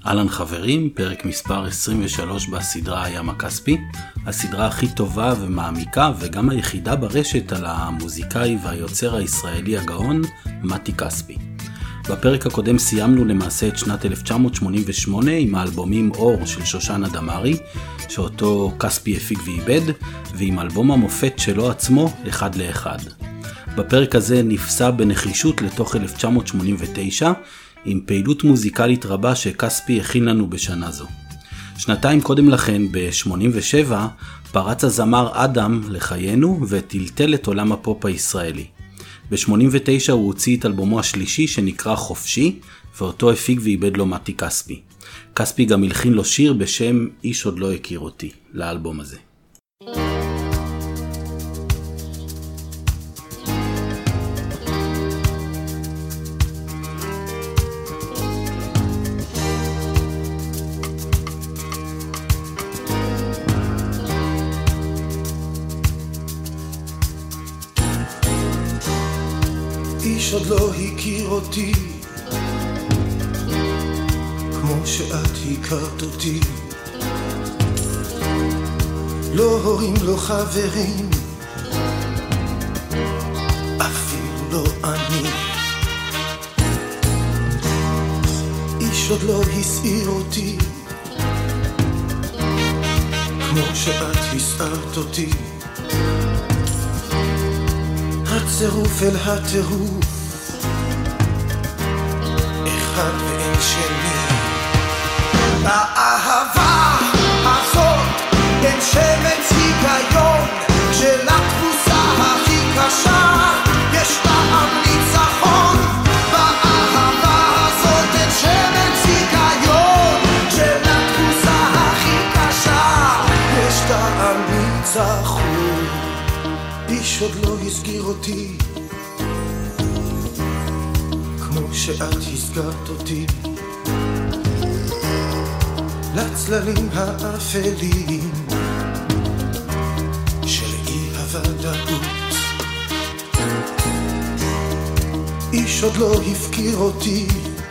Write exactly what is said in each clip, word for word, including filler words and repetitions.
אהלן חברים, פרק מספר עשרים ושלוש בסדרה הים הכספי, הסדרה הכי טובה ומעמיקה וגם היחידה ברשת על המוזיקאי והיוצר הישראלי הגאון מתי כספי. בפרק הקודם סיימנו למעשה את שנת אלף תשע מאות שמונים ושמונה עם האלבומים אור של שושנה דמארי, שאותו כספי הפיק ואיבד, ועם אלבום המופת שלו עצמו אחד לאחד. בפרק הזה נפסע בנחישות לתוך אלף תשע מאות שמונים ותשע, עם פעילות מוזיקלית רבה שכספי הכין לנו בשנה זו. שנתיים קודם לכן, ב-שמונים ושבע, פרץ הזמר אדם לחיינו וטלטל את עולם הפופ הישראלי. ב-שמונים ותשע הוא הוציא את אלבומו השלישי שנקרא חופשי, ואותו הפיק ואיבד לו מתי כספי. כספי גם הלחין לו שיר בשם איש עוד לא הכיר אותי, לאלבום הזה. איש עוד לא הכיר אותי כמו שאת הכרת אותי, לא הורים, לא חברים, אפילו לא אני. איש עוד לא הסעיר אותי כמו שאת הסערת אותי, הצירוף אל הטירוף, אחד ואין שני. האהבה הזאת אין שמץ היגיון, שלתבוסה הכי קשה יש טעם ניצחון. באהבה הזאת אין שמץ היגיון, שלתבוסה הכי קשה יש טעם ניצחון. איש עוד לא הסגיר אותי כמו שאת הסגרת אותי, לצללים האפלים של אי הוודאות. איש עוד לא הפקיר אותי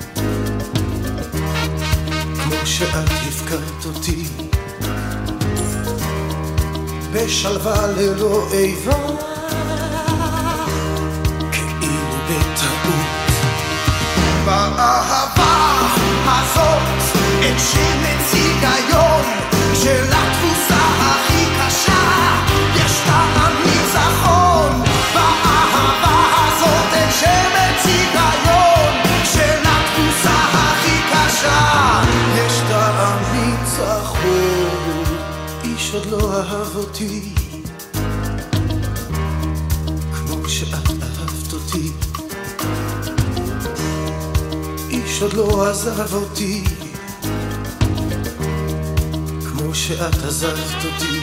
כמו שאת הפקרת אותי, בשלווה ללא איבה, כאילו בטעות. באהבה הזאת אין שמץ היגיון, שלתבוסה הכי קשה יש טעם ניצחון. באהבה הזאת אין שמץ היגיון, שלתבוסה הכי קשה יש טעם ניצחון. איש עוד לא אהב אותי כמו שאת אהבת אותי, איש עוד לא עזב אותי כמו שאת עזבת אותי.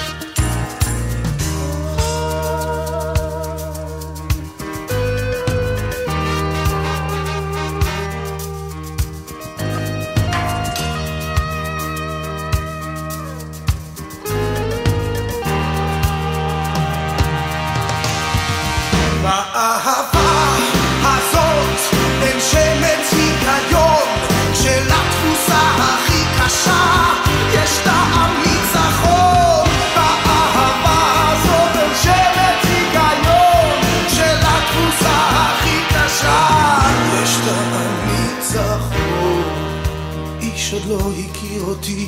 באהבה הזאת אין שמץ היגיון, שלתבוסה הכי קשה יש טעם ניצחון. באהבה הזאת אין שמץ היגיון, שלתבוסה הכי קשה יש טעם ניצחון. איש עוד לא הכיר אותי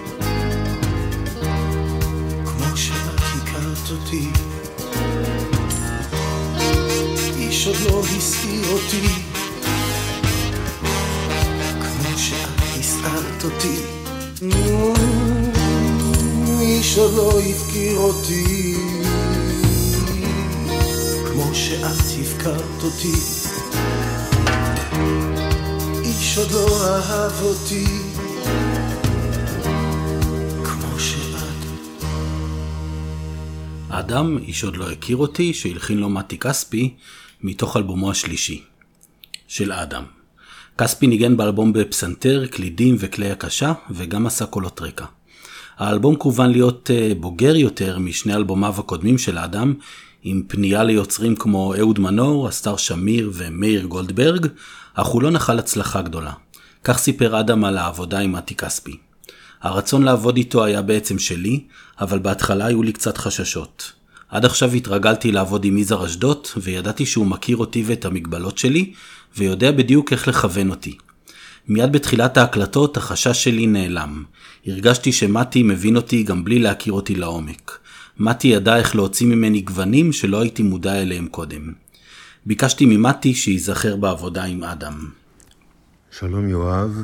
כמו שאת הכרת אותי, איש עוד לא הסעיר אותי כמו שאת הסערת אותי, איש עוד לא הפקיר אותי כמו שאת הפקרת אותי, איש עוד לא אהב אותי כמו שאת. אדם, איש עוד לא הכיר אותי, שהלחין לו מתי כספי מתוך אלבומו השלישי של אדם. כספי ניגן באלבום בפסנתר, קלידים וכלי הקשה, וגם עשה קולות רקע. האלבום כוון להיות בוגר יותר משני אלבומיו הקודמים של אדם, עם פנייה ליוצרים כמו אהוד מנור, אסתר שמיר ומאיר גולדברג, אך הוא לא נחל הצלחה גדולה. כך סיפר אדם על העבודה עם מתי כספי. הרצון לעבוד איתו היה בעצם שלי, אבל בהתחלה היו לי קצת חששות. עד עכשיו התרגלתי לעבוד עם יזהר אשדוד, וידעתי שהוא מכיר אותי ואת המגבלות שלי, ויודע בדיוק איך לכוון אותי. מיד בתחילת ההקלטות החשש שלי נעלם. הרגשתי שמתי מבין אותי גם בלי להכיר אותי לעומק. מתי ידע איך להוציא ממני גוונים שלא הייתי מודע אליהם קודם. ביקשתי ממתי שיזכר בעבודה עם אדם. שלום יואב.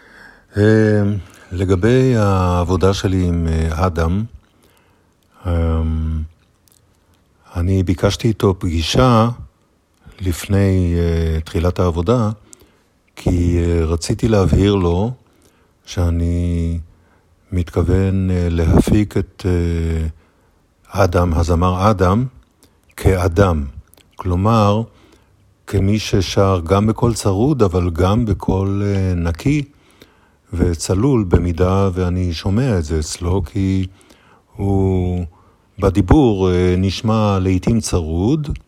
לגבי העבודה שלי עם אדם, אני ביקשתי איתו פגישה לפני תחילת העבודה, כי רציתי להבהיר לו שאני מתכוון להפיק את אדם, הזמר אדם, כאדם. כלומר, כמי ששר גם בקול צרוד, אבל גם בקול נקי וצלול, במידה ואני שומע את זה אצלו, כי הוא בדיבור נשמע לעתים צרוד,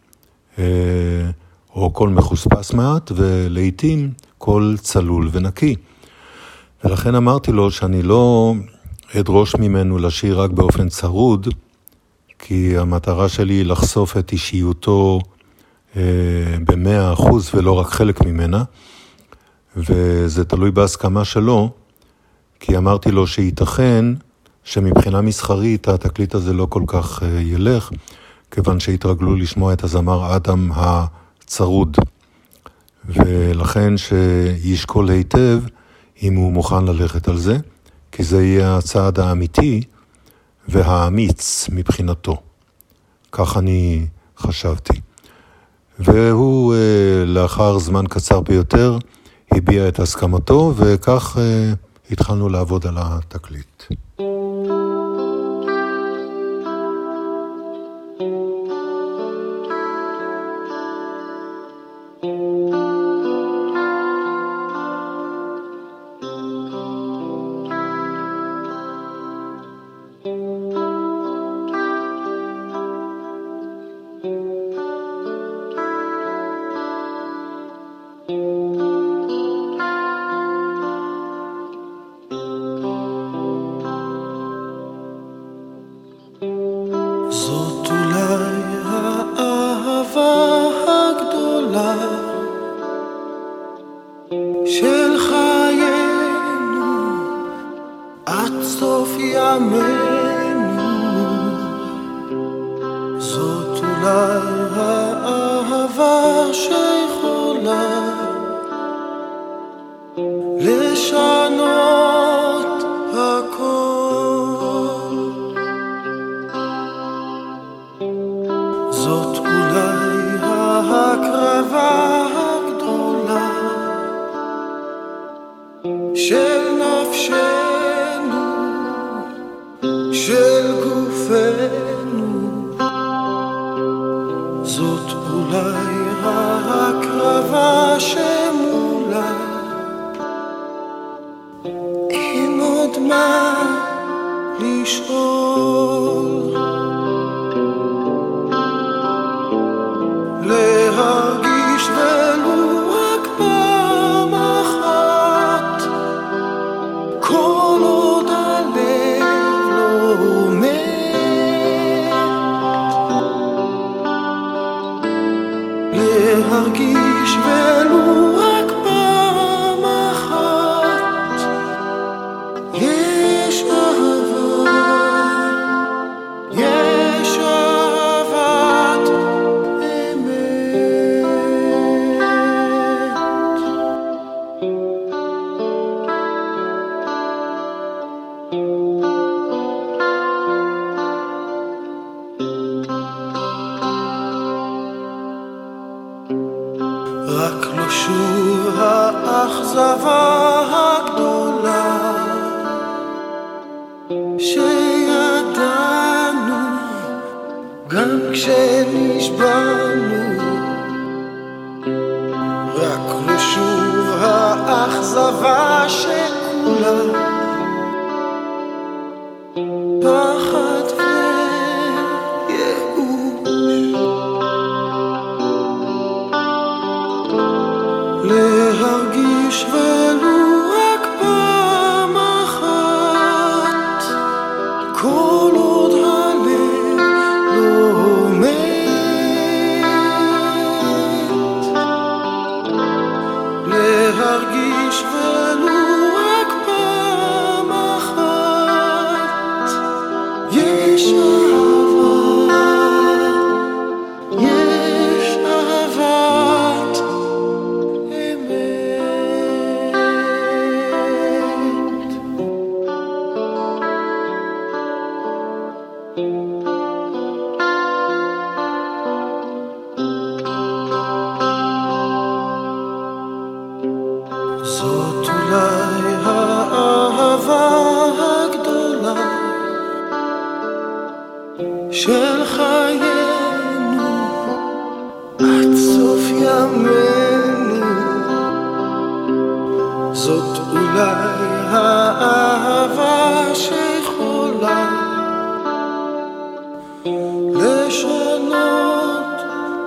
או קול מחוספס מעט, ולעתים קול צלול ונקי. ולכן אמרתי לו שאני לא אדרוש ממנו לשיר רק באופן צרוד, כי המטרה שלי היא לחשוף את אישיותו במאה אחוז ולא רק חלק ממנה, וזה תלוי בהסכמה שלו, כי אמרתי לו שייתכן שמבחינה מסחרית התקליט הזה לא כל כך ילך, כיוון שהתרגלו לשמוע את הזמר אדם הצרוד, ולכן שישקול היטב אם הוא מוכן ללכת על זה, כי זה יהיה הצעד האמיתי והאמיץ מבחינתו. כך אני חשבתי. והוא לאחר זמן קצר ביותר הביע את הסכמתו, וכך התחלנו לעבוד על התקליט. זאת אולי האהבה הגדולה של חיינו עד סוף ימינו. זאת אולי האהבה שיכולה לשנות הכל. זאת אולי ההקרבה הגדולה של נפשנו, של גופנו. זאת אולי ההקרבה שמולה אין עוד מה לשאול. להרגיש ולו רק פעם אחת, כל עוד הלב לא מת. להרגיש ולו רק פעם אחת, יש אהבה, יש אהבת רק לא שוב האכזבה הגדולה שידענו גם כשנשבענו. רק לא שוב האכזבה שכולה פחד וייאוש. להרגיש ולו של חיינו עד סוף ימינו. זאת אולי האהבה שיכולה לשנות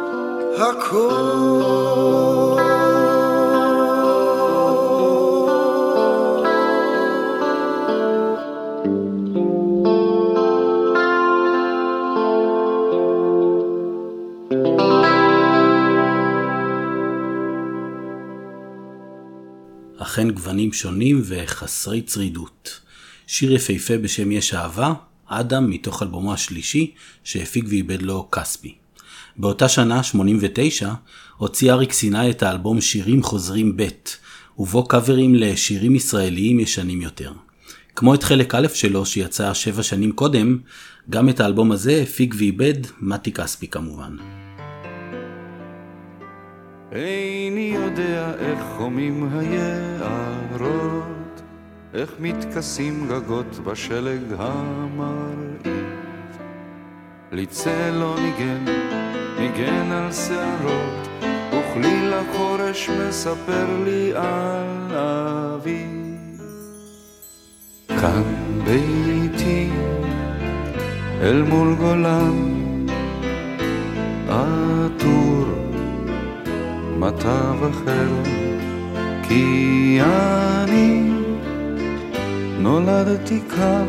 הכל. אכן גוונים שונים וחסרי צרידות. שיר יפהפה בשם יש אהבה, אדם מתוך אלבומו השלישי שהפיק ואיבד לו כספי. באותה שנה, שמונים ותשע, הוציא אריק סיני את האלבום שירים חוזרים ב', ובו קאברים לשירים ישראליים ישנים יותר. כמו את חלק א' שלו שיצא שבע שנים קודם, גם את האלבום הזה הפיק ואיבד מתי כספי כמובן. איני יודע איך חומים היערות, איך מתכסים גגות בשלג המרעיב. ליצל לא ניגן, ניגן על שערות, וכליל החורש מספר לי על אבי. כאן ביתי אל מול גולן עטור מטב אחר, כי אני נולדתי כאן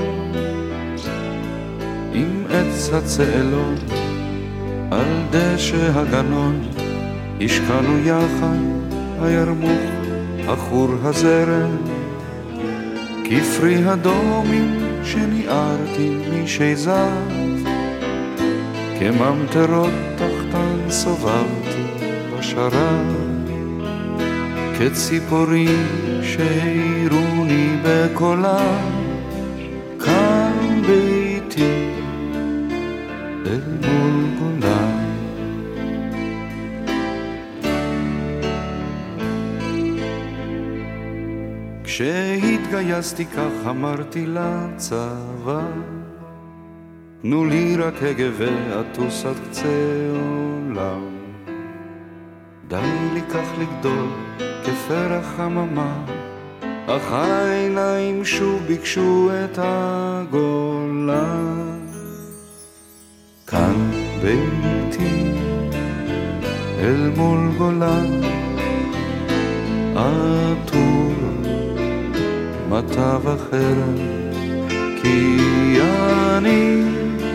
עם עץ הצאלון על דשא הגנון. השקענו יחד הירמוך החור הזרם, כפרי הדומים שניערתי משזף, כממטרות תחתן סובבתי בשרת, כציפורים שהירוני בקולם. כאן ביתי אל מול גולן. כשהתגייסתי כך אמרתי לצבא, תנו לי רק הגה ואטוס עד קצה עולם. די לי כך לגדול כפרח חממה, אך העיניים שוב ביקשו את הגולן. כאן ביתי אל מול גולן, עטור מטב אחר, כי אני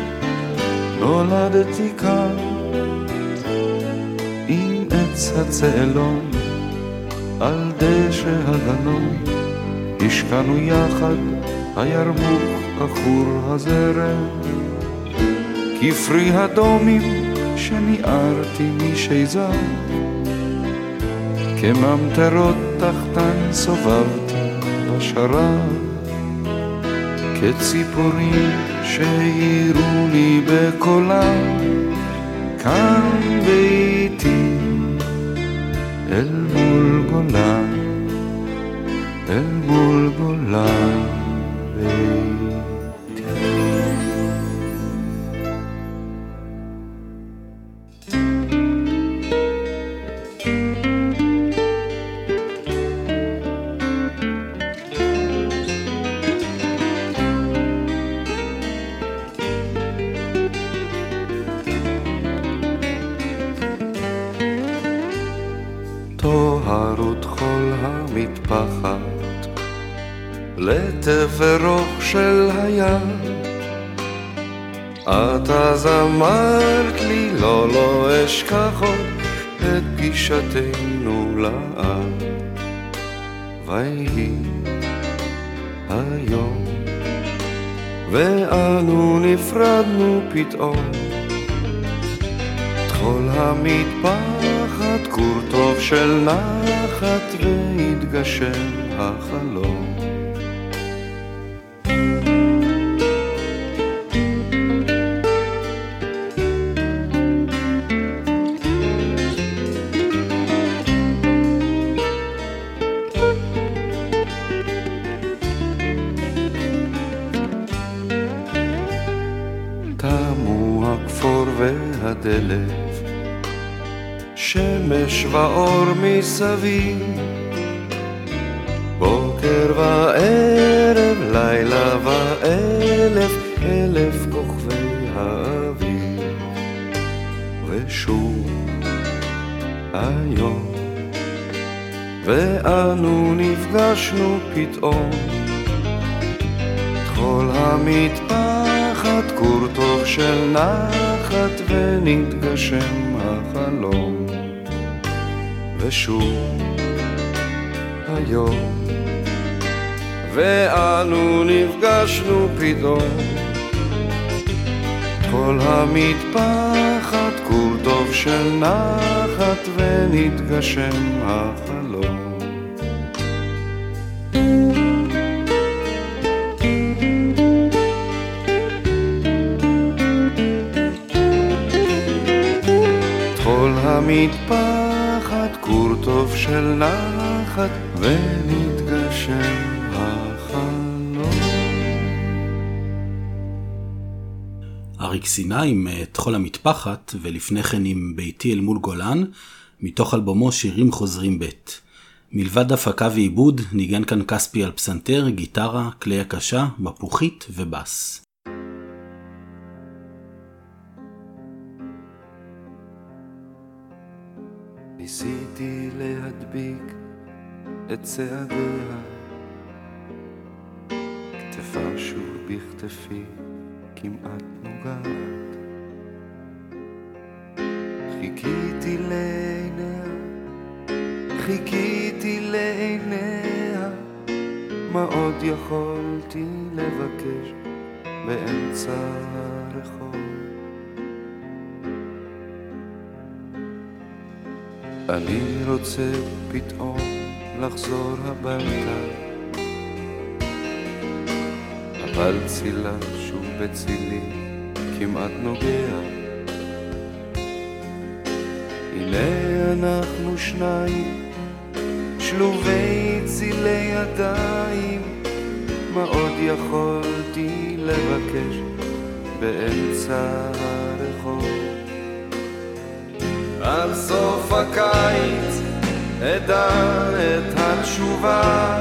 נולדתי כאן עם עץ הצאלון על דשא הגנון. השקענו יחד הירמוך החור הזרם, כפרי הדומים שניערתי משזף, כממטרות תחתן סובבתי בשרת, כציפורים שהירוני בקולם. כאן ביתי אל מול גולן, אל מול גולן ביתי. טוהרות חול המטפחת לתברוך של הים, את אז אמרת לי לא לא אשכח עוד את פגישתנו לעד. ויהי היום ואנו נפרדנו פתאום, תחול המטפחת כור טוב של נחת והתגשם החלום. תמו האור והדלת, שמש ואור מסביב, בוקר וערב, לילה ואלף, אלף כוכבי האביב. ושוב היום ואנו נפגשנו פתאום, כל המטפחת כור טוב של נחת, ונתגשם החלום. ושוב היום ואנו נפגשנו פתאום, כל המטפחת כור טוב של נחת, ונתגשם החלום. כל המטפחת כור טוב של נחת, ונתגשם החלום. אריק סיני עם תחול המטפחת, ולפני כן עם ביתי אל מול גולן, מתוך אלבומו שירים חוזרים ב'. מלבד הפקה ועיבוד, ניגן כאן כספי על פסנתר, גיטרה, כלי הקשה, מפוחית ובס. ניסיתי להדביק את צעדיה, כתפה שוב בכתפי כמעט נוגעת, חיכיתי לעיניה, חיכיתי לעיניה, מה עוד יכולתי לבקש באמצע הרחוב. אני רוצה פתאום לחזור הביתה, אבל צילה שוב בצילי כמעט נוגע. הנה אנחנו שניים שלובי צילי ידיים, מה עוד יכולתי לבקש באמצע הרחוב. על סוף הקיץ אדע את התשובה,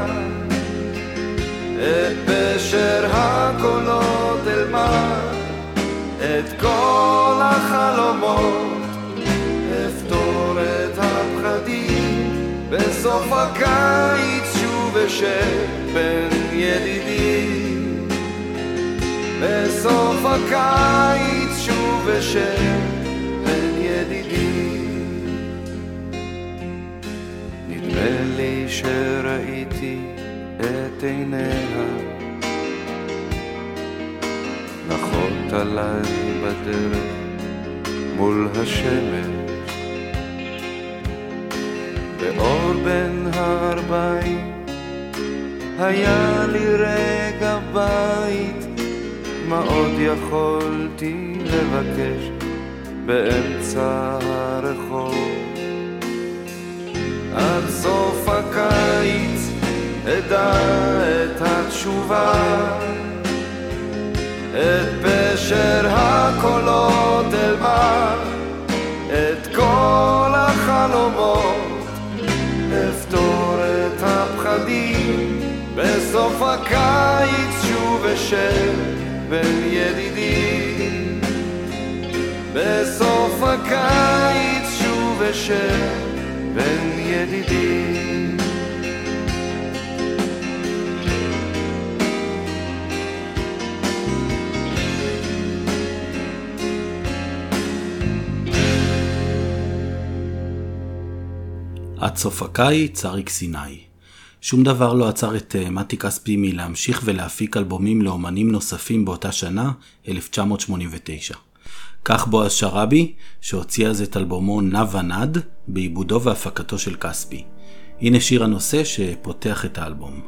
את פשר הקולות אלמד, את כל החלומות אפתור את הפחדים. בסוף הקיץ שוב אשב בין ידידים, בסוף הקיץ שוב אשב בין ידידים. נדמה לי שראיתי את עיניה נחות עליי בדרך מול השמש, באור בין הארבעים היה לי רגע בית, מה עוד יכולתי לבקש באמצע הרחוב. עד סוף הקיץ אדע את התשובה, את פשר הקולות אלמד, את כל החלומות אפתור את הפחדים. בסוף הקיץ שוב אשב בין ידידים, בסוף הקיץ שוב אשב בין ידידים. עד סוף הקיץ, אריק סיני. שום דבר לא עצר את מתי כספי מלהמשיך ולהפיק אלבומים לאומנים נוספים באותה שנה, אלף תשע מאות שמונים ותשע. כך בועז שרבי, שהוציא אז את אלבומו נב הנד, בעיבודו והפקתו של כספי. הנה שיר הנושא שפותח את האלבום.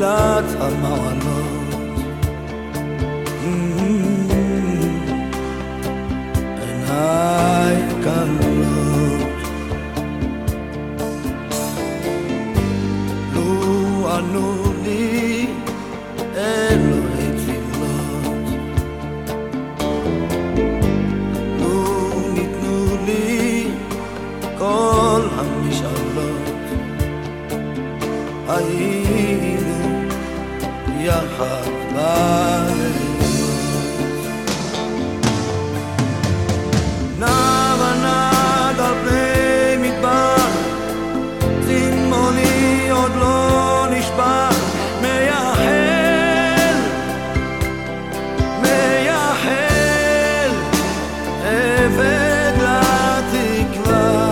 תפילת המעלות. עיניי כלות, לו ענו לי אלוהי תפילות, לו ניתנו לי כל המשאלות, היינו יחד בלילות. נע ונד על פני מדבר, צמאוני עוד לא נשבר, מייחל, מייחל, עבד לתקווה.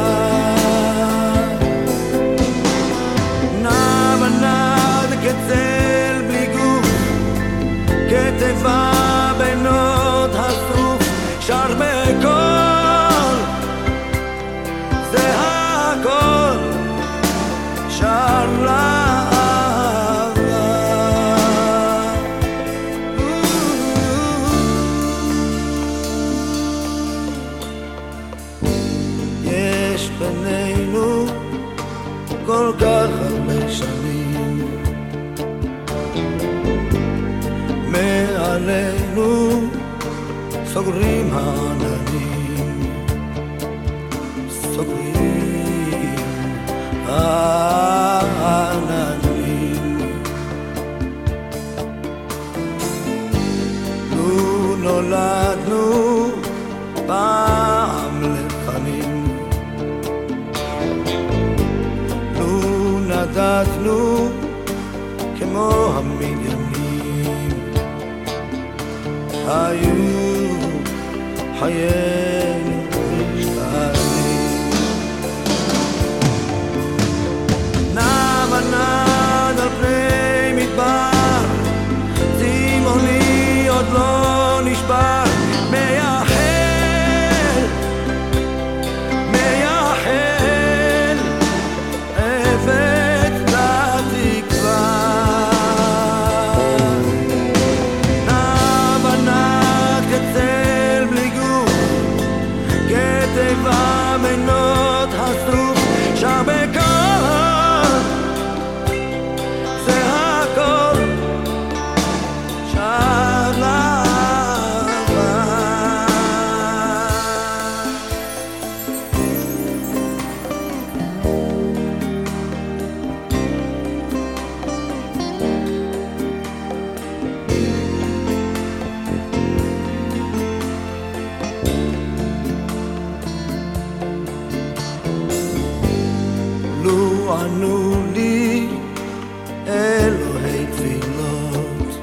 נע ונד כצל בלי גוף, כתבה בינות השרוף, שר בקול, זה הכל, שר לאהבה. יש בינינו כל כך הרבה שנים, מעלינו סוגרים העננים, סוגרים העננים. לו נולדנו פעם לפנים, לו נדדנו כמו המדיינים, היו חיינו משתנים. נע ונד על פני מדבר, צמאוני עוד לא נשבר, מייחל, מייחל, עבד לתקווה. נע ונד כצל בלי גוף, כתבה בינות השרוף, שר בקול, זה הכל, שר לאהבה. לו ענו לי אלוהי תפילות,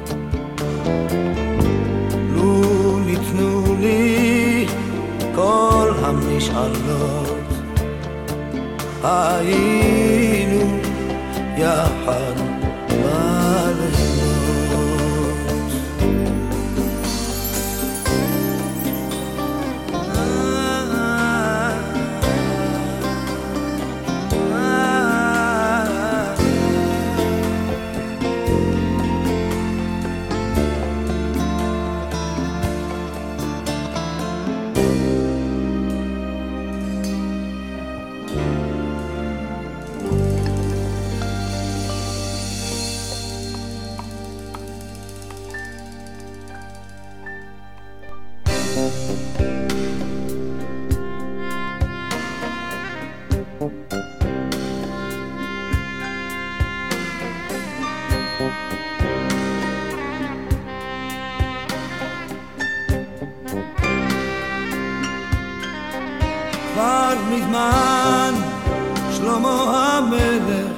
לו ניתנו לי כל המשאלות, היינו יחד בלילות. כבר מזמן שלמה המלך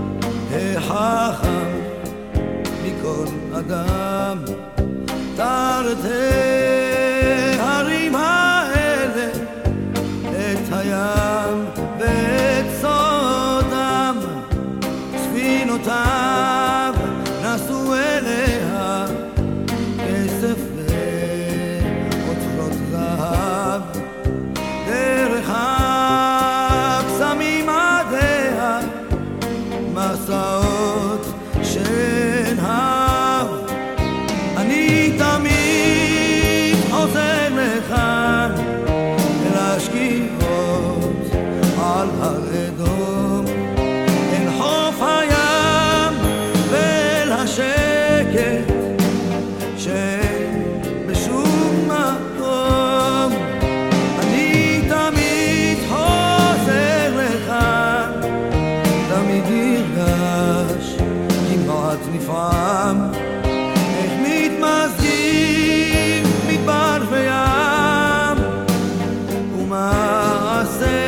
החכם מכל אדם, תרתי הרים האלה את הים ואת סודם, ספינותיו נסעו אליה כסף ואוצרות זהב, דרך הקסמים עדיה מסעות של תמיד נרגש, כמעט נפעם, איך מתמזגים מדבר וים, ומעשה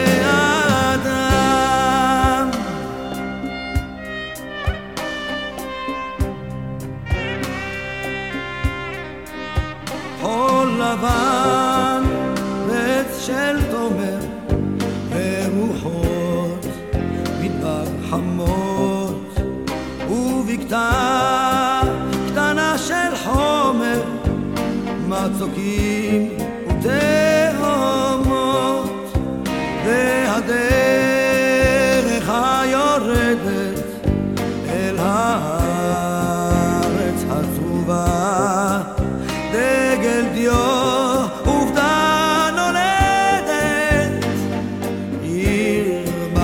האדם. חול לבן, עץ של תומר, ורוחות מדבר חמות, ובקתה קטנה של חומר, מצוקים ותאומות, והדרך היורדת אל הארץ הצרובה, דגל דיו עובדה נולדת, עיר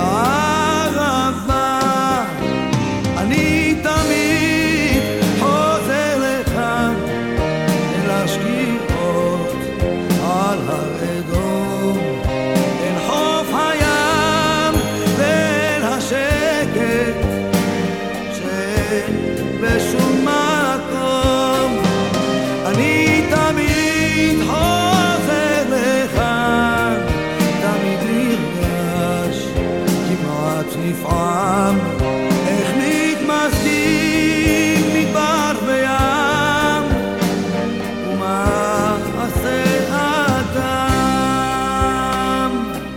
בערבה. אני תמיד חוזר לכאן אל השקיעות על הרדום, אל חוף הים ואל השקט שאין בשום מקום. אני תמיד חוזר לכאן, תמיד נרגש, כמעט נפעם, איך מתמזגים מדבר וים, ומעשה האדם.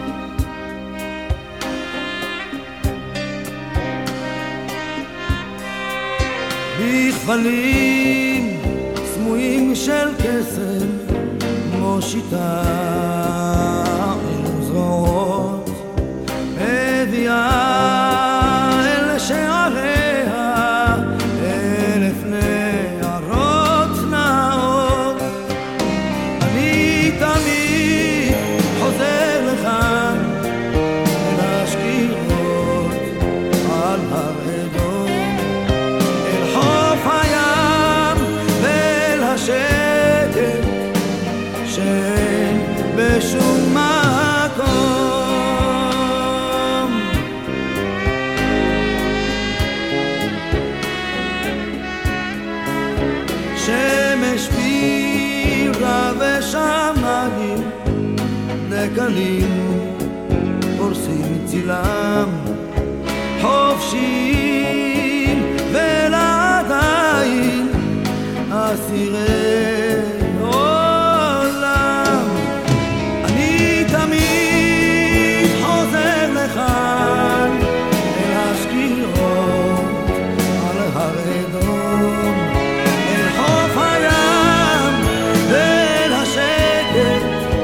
בכבלים סמויים של קסם מושיטה אל זרועות, מביאה אל שעריה אלף נערות נאות. אני תמיד חוזר לכאן אל השקיעות על הרדום, אל חוף הים ואל השקט שאין בשום מקום. שמש בירה ושמיים דקלים פורסים צילם, חופשיים ולעדיין אסירי עולם. אני תמיד חוזר לכאן אל השקיעות על הרדום, אל חוף הים ואל השקט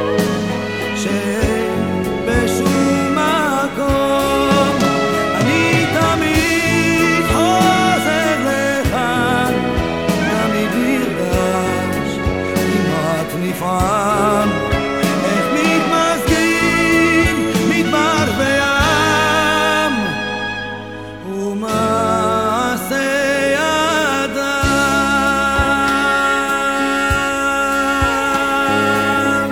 שאין בשום מקום. אני תמיד חוזר לכאן, תמיד נרגש, כמעט נפעם, איך מתמזגים מדבר וים, ומעשה אדם.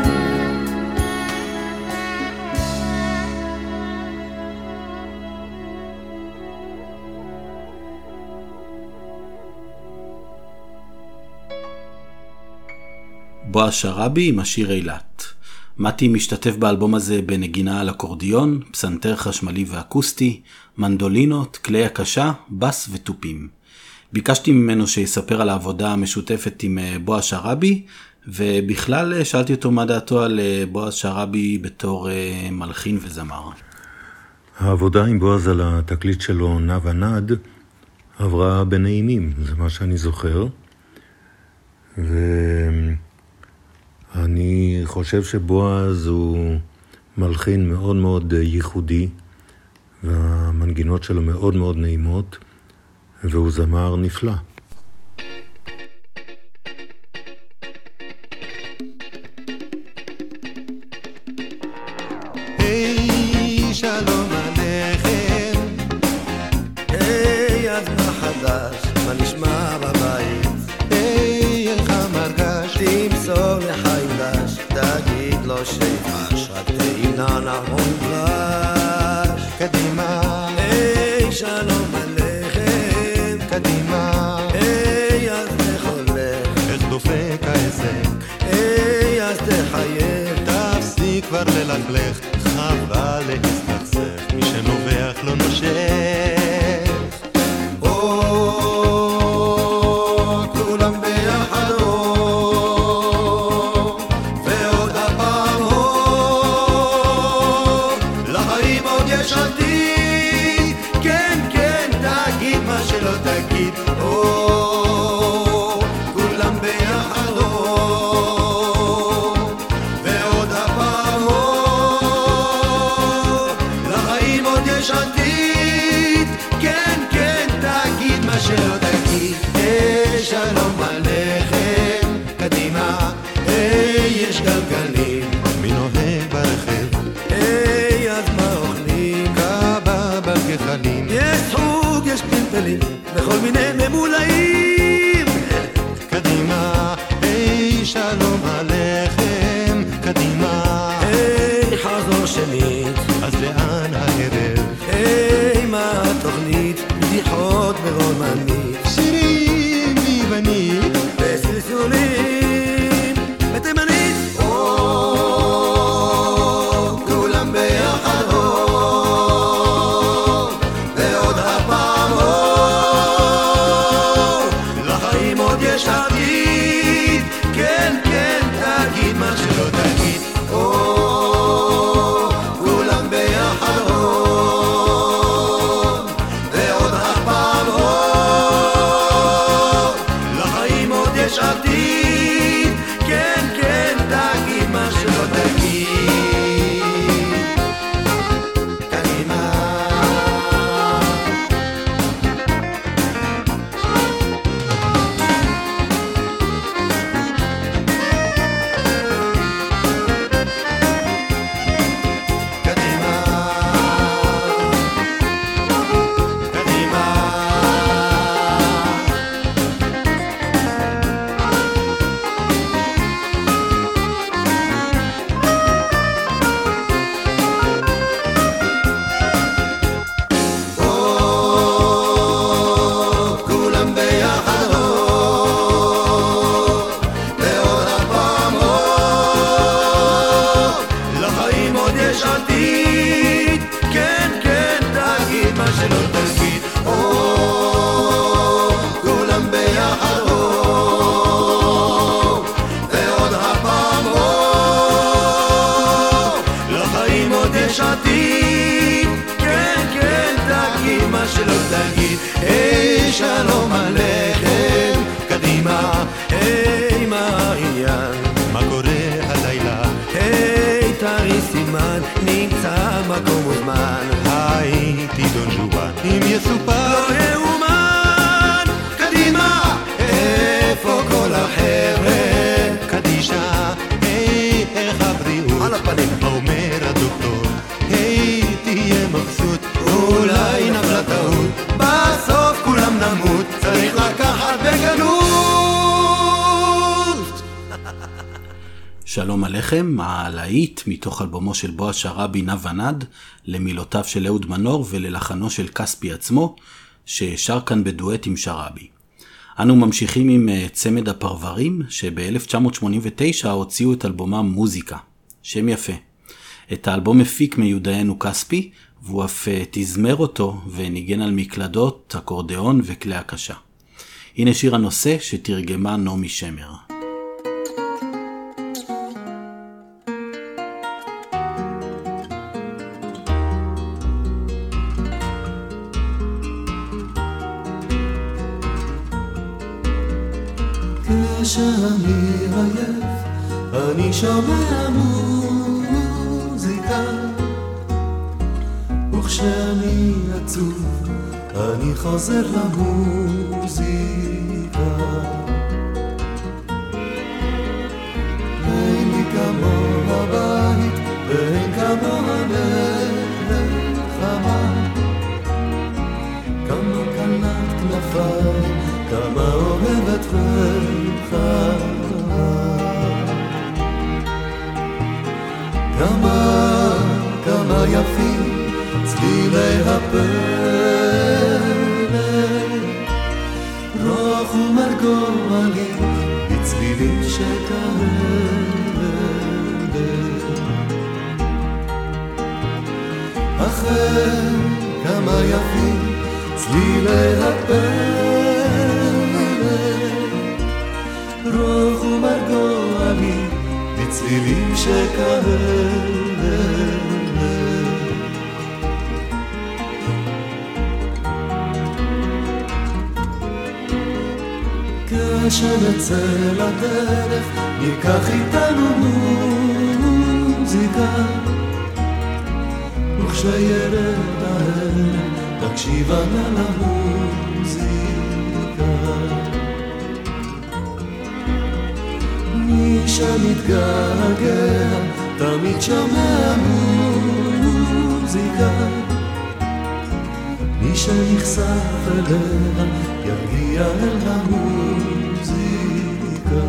בועז שרעבי עם השיר אילת. מתי משתתף באלבום הזה בנגינה על אקורדיון, פסנתר חשמלי ואקוסטי, מנדולינות, כלי הקשה, בס וטופים. ביקשתי ממנו שיספר על העבודה המשותפת עם בועז שרעבי, ובכלל שאלתי אותו מה דעתו על בועז שרעבי בתור מלחין וזמר. העבודה עם בועז על התקליט שלו, נב הנד, עברה בנעימים, זה מה שאני זוכר. ואני חושב שבועז הוא מלחין מאוד מאוד ייחודי, והמנגינות שלו מאוד מאוד נעימות, והוא זמר נפלא. היי שלום עליכם, היי אז מה חדש, מה נשמע בבית, היי אין לך מרגש, תמסור לחיידש, תגיד לו שיפש, רק תהינה נעון פלש, קדימה, היי שלום שלא תגיד, היי שלום עליכם, קדימה, היי יש גלגלים, מי נוהג ברכב? היי אז מה אוכלים? קבב על גחלים. יש סוג, יש פלפלים, וכל מיני ממולאים. קדימה, היי שלום עליכם, קדימה, היי חזור שנית, אז לאן הערב? היי מה התוכנית? בדיחות ורומנית, שירים ויוונית, וסלסולים בתימנית. או, כולם ביחד או, ועוד הפעם או, לחיים עוד יש עתיד. כן, כן, תגיד מה שלא תגיד. או, כולם ביחד או, ועוד הפעם או, לחיים עוד יש עתיד. כן, כן, תגיד מה שלא תגיד. קדימה. קדימה. קדימה. או, כולם ביחד או, ועוד הפעם או, לחיים עוד יש עתיד. כן, כן, תגיד מה שלא תגיד. או, כולם ביחד או, ועוד הפעם או, לחיים עוד יש עתיד. כן, כן, תגיד מה שלא תגיד. היי שלום עליכם, קדימה, היי מה העניין? מה קורה הלילה? היי תרי סימן, נמצא מקום וזמן. הייתי דון ז'ואן, אם יסופר לא יאומן, קדימה, איפה כל החבר'ה? קדישה, היי איך הבריאות? על הפנים. מה אומר הדוקטור? היי תהיה מבסוט, אולי נפלה טעות, בסוף כולם נמות, צריך לקחת בגנות. שלום עליכם, הלהיט מתוך אלבומו של בועז שרעבי נע ונד, למילותיו של אהוד מנור וללחנו של כספי עצמו, ששר כאן בדואט עם שרעבי. אנו ממשיכים עם צמד הפרברים, שב-אלף תשע מאות שמונים ותשע הוציאו את אלבומם מוזיקה. שם יפה. את האלבום הפיק מיודענו כספי, והוא אף תזמר אותו וניגן על מקלדות, אקורדיאון וכלי הקשה. הנה שיר הנושא שתרגמה נעמי שמר. כשאני עייף, אני שומע מוזיקה, וכשאני עצוב, אני חוזר למוזיקה. אין לי כמו הבית, ואין כמו הנחמה, כמה קלת כנפיים, כמה אוהבת וחמה, כמה, כמה יפים צלילי הפלא, רוח ומרגוע לי בצלילים שכאלה. אחר כמה יפים צלילי הפלא, רוח ומרגוע לי בצלילים שכאלה. כשנצא לדרך ניקח איתנו מוזיקה, וכשירד הערב נקשיב ענה למוזיקה. שמתגעגע תמיד שומע מוזיקה, מי שנחשף אליה יגיע אל המוזיקה.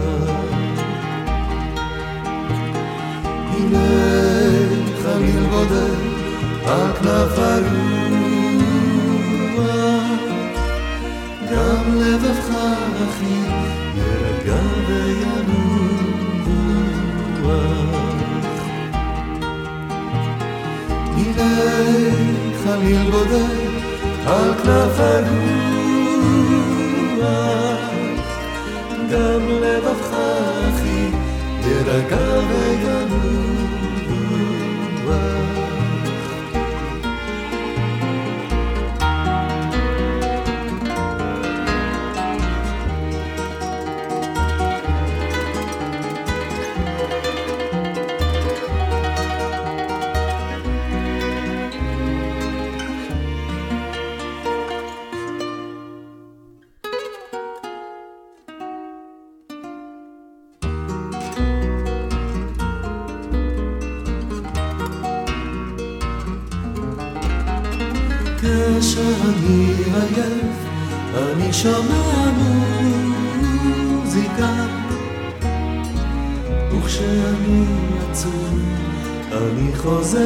הנה חליל בודד על כנף הרוח, גם לבבך אחי ירגע וינוח. הנה חליל בודד על כנף הרוח, גם לבבך אחי ירגע וינוח. כשאני עייף אני שומע מוזיקה, וכשאני עצוב אני חוזר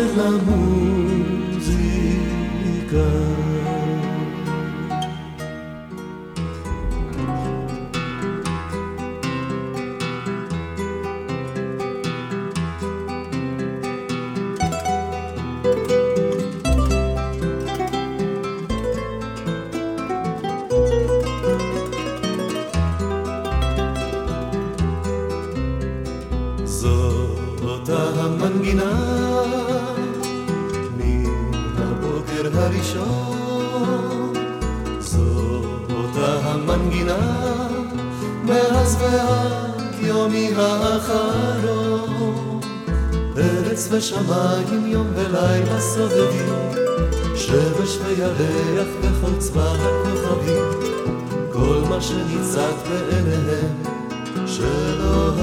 למוזיקה. ושמיים יום ולילה סובבים, שמש וירח וכל צבא הכוכבים, כל מה שניצת בעיניהם של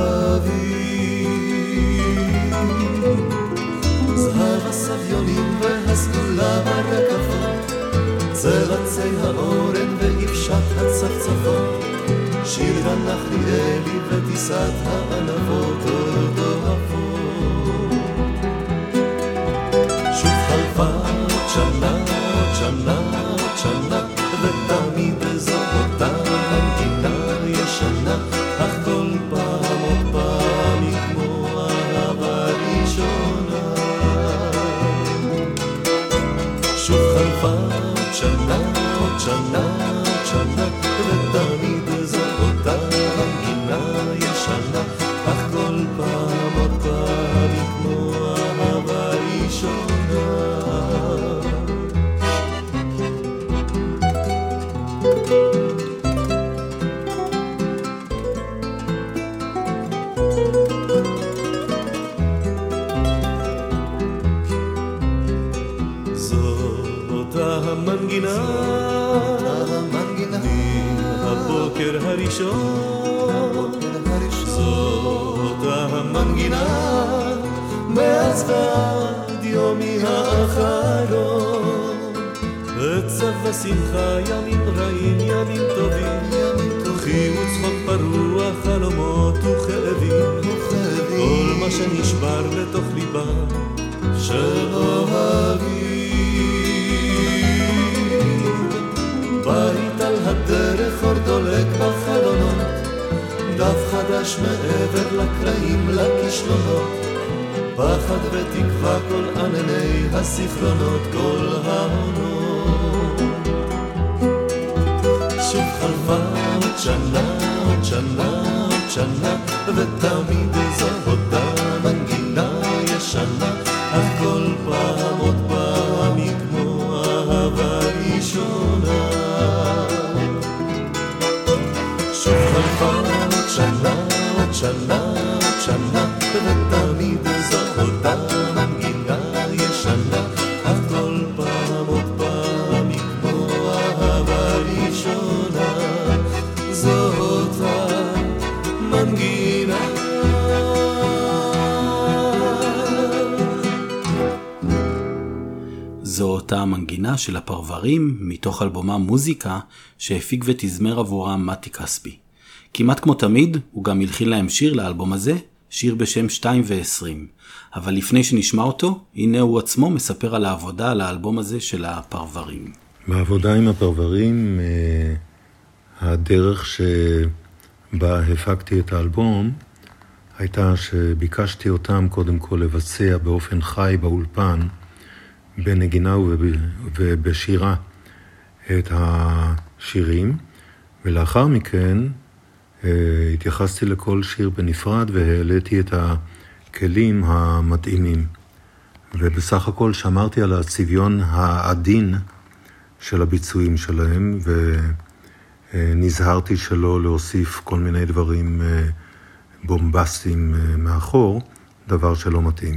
אוהבים. זהב הסביונים והסגולה ברקפות, צלצי האורן ואיפשת הצפצפות, שיר הנחליאלי וטיסת הענבות עוד אוהבות. שנה, עוד שנה, עוד שנה, ותמיד זו אותה המנגינה ישנה, אך כל פעם עוד פעם היא כמו אהבה ראשונה. שוב חלפה עוד שנה, עוד שנה, עוד שנה, ותמיד זו אותה המנגינה ישנה, אך כל פעם עוד פעם היא כמו אהבה ראשונה. המנגינה, מהבוקר הראשון, זאת המנגינה, מאז ועד יומי האחרון. עצב ושמחה, ימים רעים, ימים טובים, תוכי וצחוק פרוע, חלומות וכאבים, כל מה שנשבר בתוך ליבם של אוהבים. בית על הדרך אור דולק בחלונות, דף חדש מעבר לקרעים לכישלונות, פחד ותקווה כל ענני הזיכרונות, כל העונות. שוב חלפה עוד שנה, עוד שנה, עוד שנה, ותמיד זו אותה מנגינה ישנה, אך כל פעם עוד פעם היא כמו אהבה ראשונה. שוב חלפה עוד שנה, עוד שנה, עוד שנה, ותמיד זו אותה מנגינה ישנה, אך כל פעם עוד פעם היא כמו אהבה ראשונה. זו אותה מנגינה אותה המנגינה של הפרברים מתוך אלבומה מוזיקה שהפיק ותזמר עבורם מתי כספי. כמעט כמו תמיד הוא גם הלחין להם שיר לאלבום הזה, שיר בשם שתיים ועשרים. אבל לפני שנשמע אותו, הנה הוא עצמו מספר על העבודה על האלבום הזה של הפרברים. בעבודה עם הפרברים, הדרך שבה הפקתי את האלבום הייתה שביקשתי אותם קודם כל לבצע באופן חי באולפן, בנגינה ובשירה את השירים, ולאחר מכן התייחסתי לכל שיר בנפרד והעליתי את הכלים המתאימים. ובסך הכל שמרתי על הצביון העדין של הביצועים שלהם, ונזהרתי שלא להוסיף כל מיני דברים בומבסטיים מאחור, דבר שלא מתאים.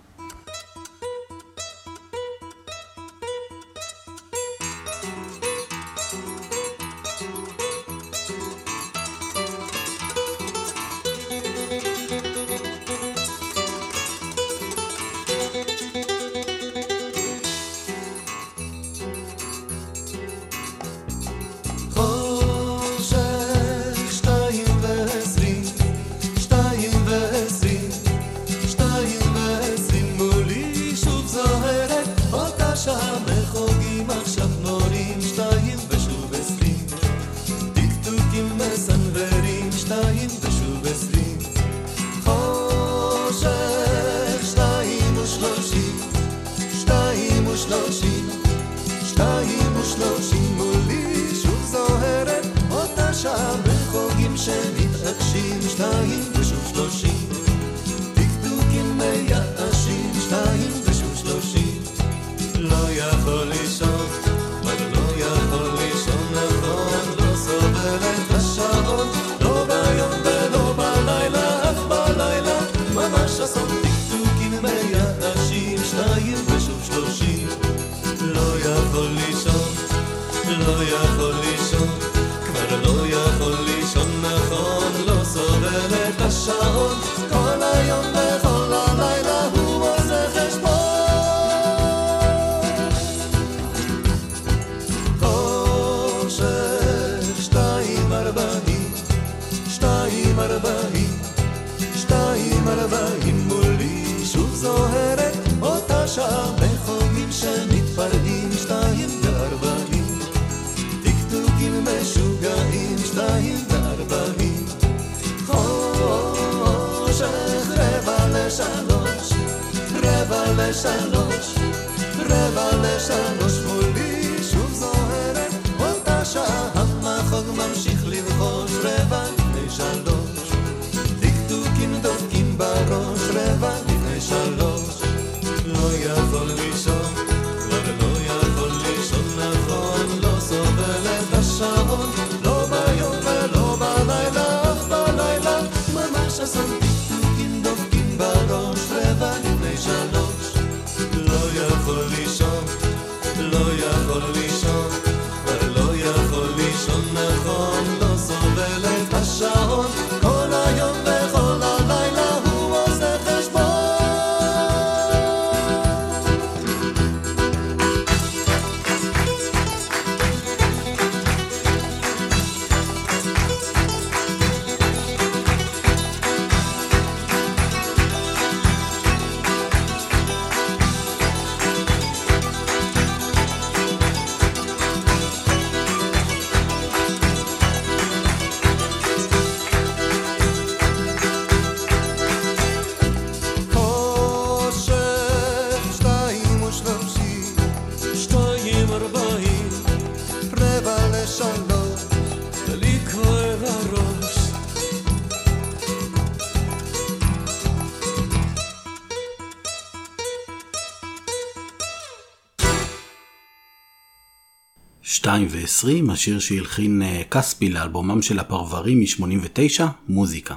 שתיים ועשרים, השיר שהלחין כספי לאלבומם של הפרברים מ-שמונים ותשע, מוזיקה.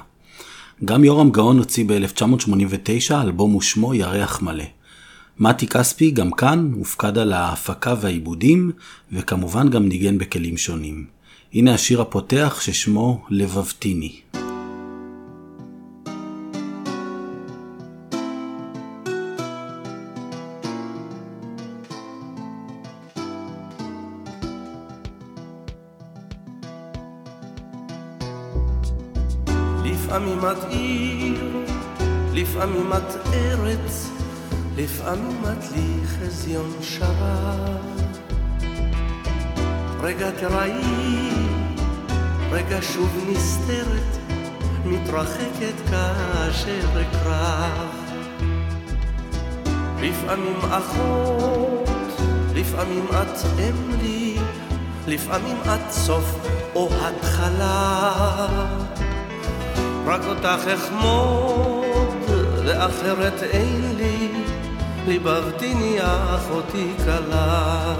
גם יורם גאון הוציא ב-אלף תשע מאות שמונים ותשע אלבום ושמו ירח מלא. מתי כספי גם כאן הופקד על ההפקה והעיבודים, וכמובן גם ניגן בכלים שונים. הנה השיר הפותח ששמו לבבתיני. לפעמים את עיר, לפעמים את ארץ, לפעמים את לי חזיון שרב. רגע תראי, רגע שוב נסתרת, מתרחקת כאשר אקרב. לפעמים אחות, לפעמים את אם לי, לפעמים את סוף או התחלה. רק אותך אחמוד ואחרת אין לי, ליבבתיני אחותי קלה.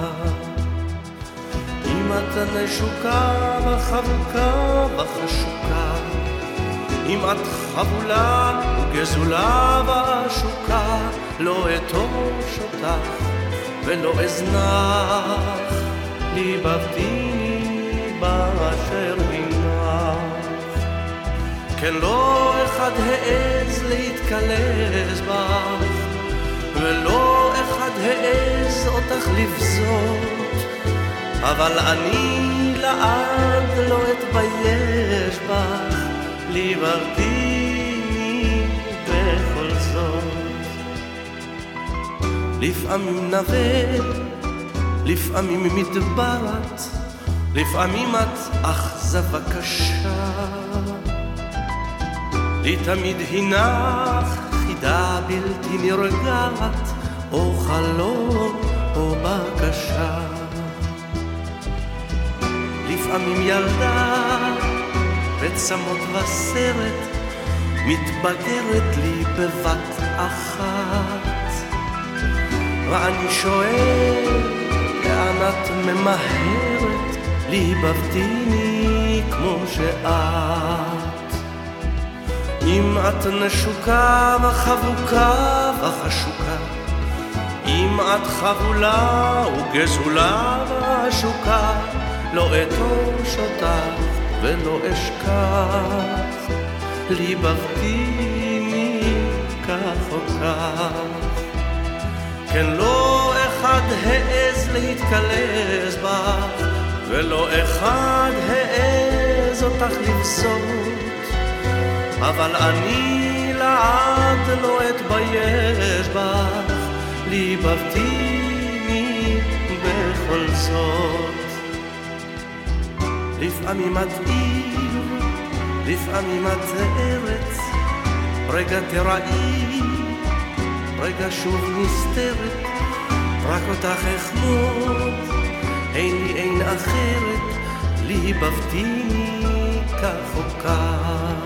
אם את נשוקה וחבוקה וחשוקה, אם את חבולה וגזולה ושוקה, לא אתוש אותך ולא אזנח, ליבבתיני באשר הינך. כן לא אחד העז להתקלז בך, ולא אחד העז אותך לבזות, אבל אני לעד לא אתבייש בך, ליבבתיני בכל זאת. לפעמים נבל, לפעמים מדברת, לפעמים את אכזבה קשה. לי תמיד הינך חידה בלתי נרגעת, או חלום או בקשה. לפעמים ילדה בצמות וסרט, מתבגרת לי בבת אחת, ואני שואל לאן את ממהרת, ליבבתיני כמו שאת. אם את נשוקה וחבוקה וחשוקה, אם את חבולה וגזולה ושוקה, לא אתוש אותך ולא אשכח, ליבבתיני כך או כך. כן לא אחד העז להתקלז בך, ולא אחד העז אותך לבזות, אבל אני לעד לא אתבייש בך, ליבבתיני בכל זאת. לפעמים את עיר, לפעמים את ארץ, רגע תראי, רגע שוב נסתרת, רק אותך אחמוד, אין לי אין אחרת, ליבבתיני כך או כך.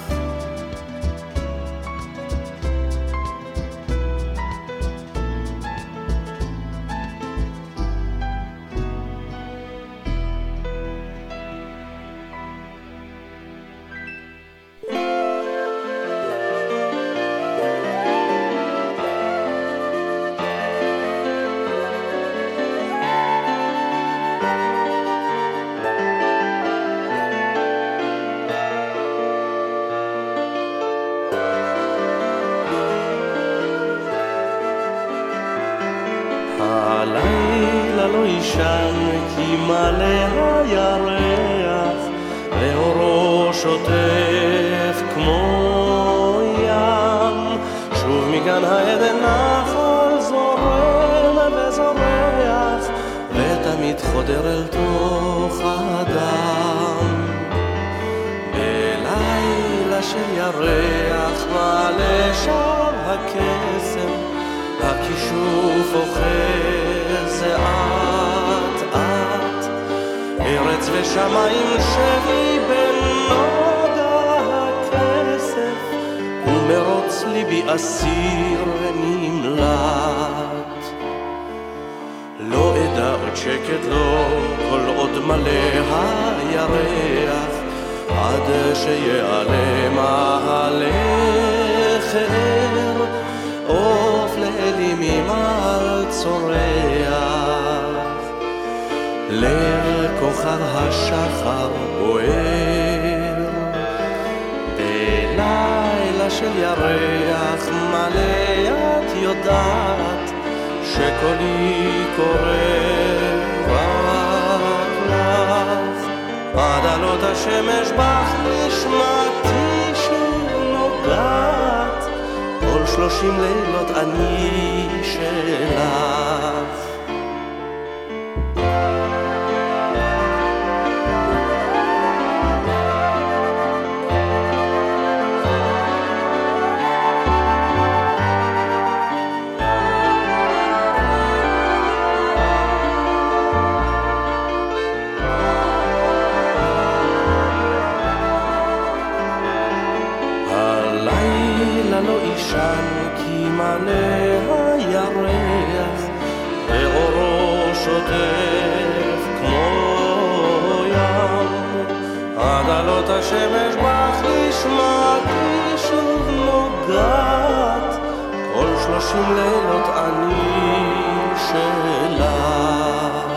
הלילה לא ישן כי מלא הירח, ואורו שוטף כמו ים. שוב מגן העדן נחל זורם וזורח, ותמיד חודר אל תוך האדם. בלילה של ירח מעלה שם הקסם, הכישוף אוחז לאט לאט, ארץ ושמיים שבי בנוגה הכסף, ומרוץ ליבי אסיר ונמלט. לא אדע עוד שקט לו כל עוד מלא הירח, עד שיעלם ההלכר, עוף לאלים ממעל צורח, לכוכב השחר בוער. בלילה של ירח מלא את יודעת, שקולי קורא רק לך, עד עלות השמש בך נשמתי שלושים לילות אני שלך. כי מלא הירח ואורו שוטף כמו ים, עד עלות השמש בך נשמעתי שוב נוגעת, כל שלושים לילות אני שלך.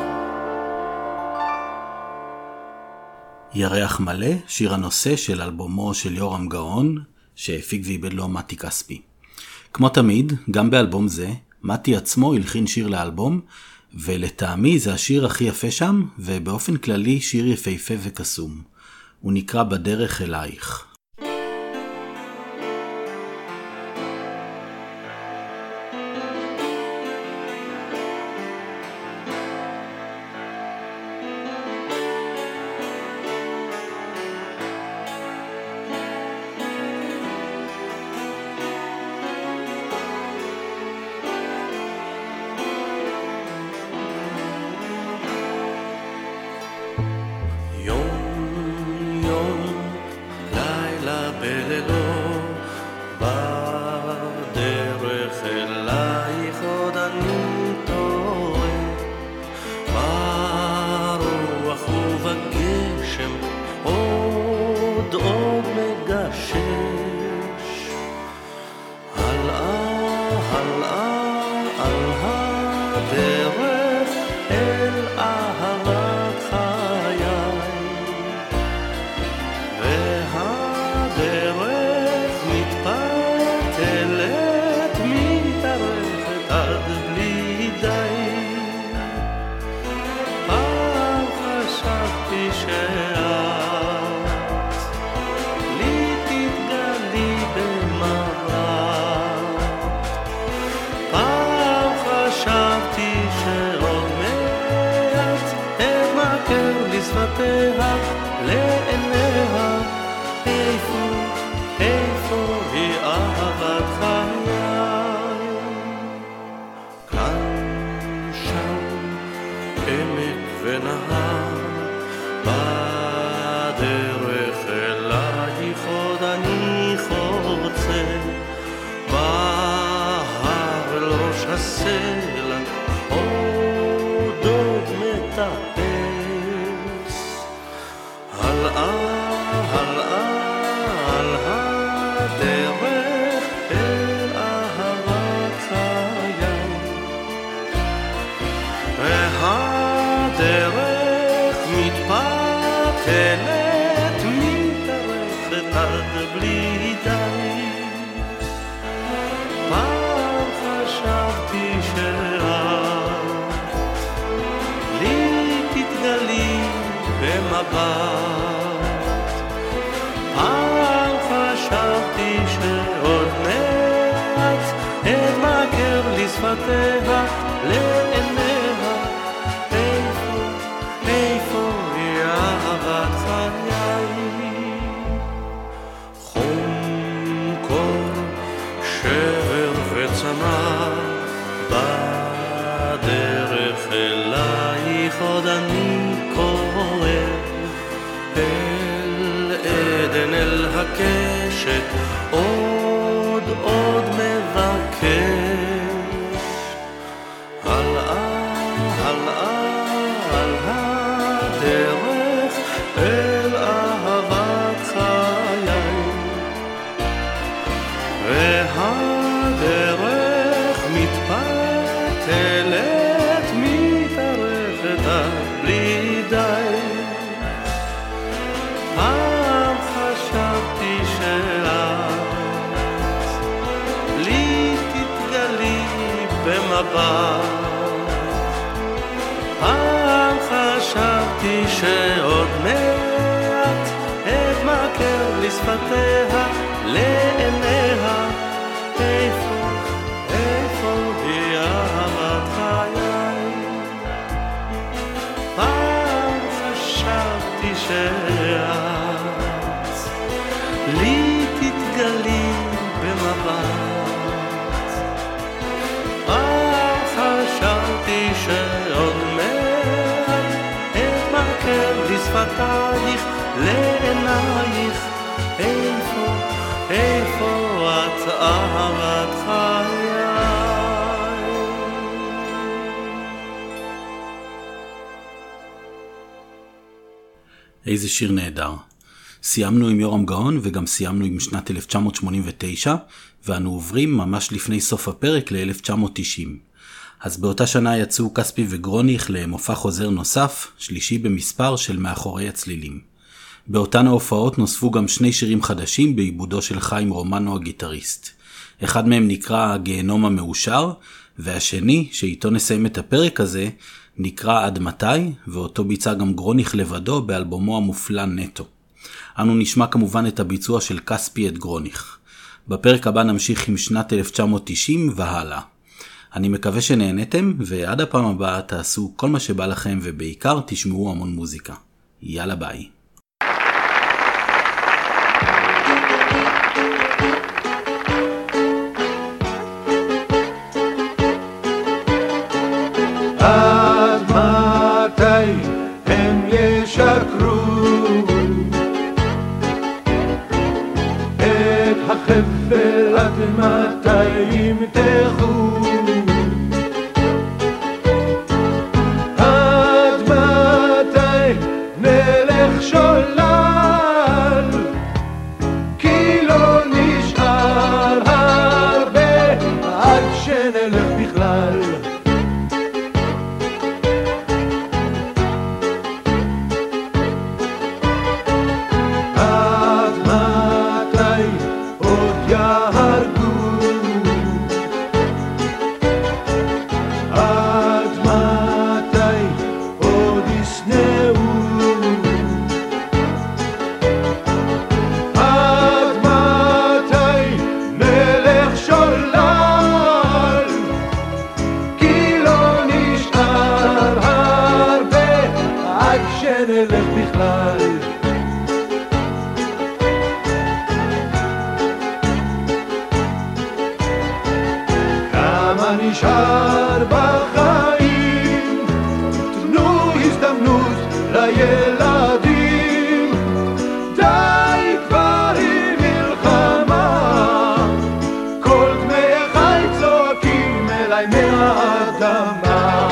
ירח מלא, שיר הנושא של אלבומו של יורם גאון, שהפיק ואיבד לו מתי כספי. כמו תמיד, גם באלבום זה, מתי עצמו הלחין שיר לאלבום, ולטעמי זה השיר הכי יפה שם, ובאופן כללי שיר יפהפה וקסום. הוא נקרא בדרך אלייך. שעוד מעט אתמכר לשפתיה לעיניה חשבתי שאת לי תתגלי במבט, אך חשבתי שעוד מעט אתמקד בשפתייך לעינייך. איפה, איפה את אהבת חיי? איזה שיר נהדר. סיימנו עם יורם גאון וגם סיימנו עם שנת אלף תשע מאות שמונים ותשע, ואנו עוברים ממש לפני סוף הפרק ל-אלף תשע מאות תשעים. אז באותה שנה יצאו כספי וגרוניך למופע חוזר נוסף, שלישי במספר של מאחורי הצלילים. באותן ההופעות נוספו גם שני שירים חדשים בעיבודו של חיים רומנו הגיטריסט. אחד מהם נקרא הגיהנום המאושר, והשני, שאיתו נסיים את הפרק הזה, נקרא עד מתי, ואותו ביצע גם גרוניך לבדו באלבומו המופלא נטו. אנו נשמע כמובן את הביצוע של כספי את גרוניך. בפרק הבא נמשיך עם שנת אלף תשע מאות תשעים והלאה. אני מקווה שנהנתם, ועד הפעם הבאה תעשו כל מה שבא לכם, ובעיקר תשמעו המון מוזיקה. יאללה ביי. עד מתי הם ישקרו את החבל, עד מתי ימתחו, עד מתי נלך שולל, כי לא נשאר הרבה עד שנלך בכלל. נשאר בחיים, תנו הזדמנות לילדים, די כבר עם מלחמה, כל דמי חי צועקים אליי מהאדמה.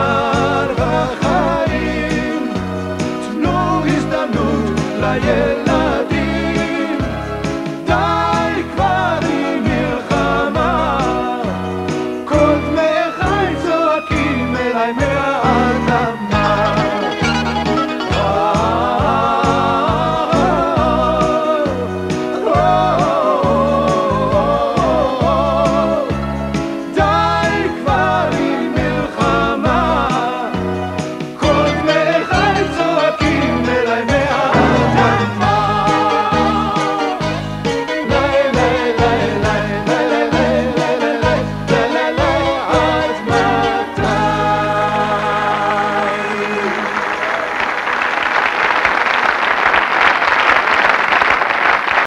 Yeah.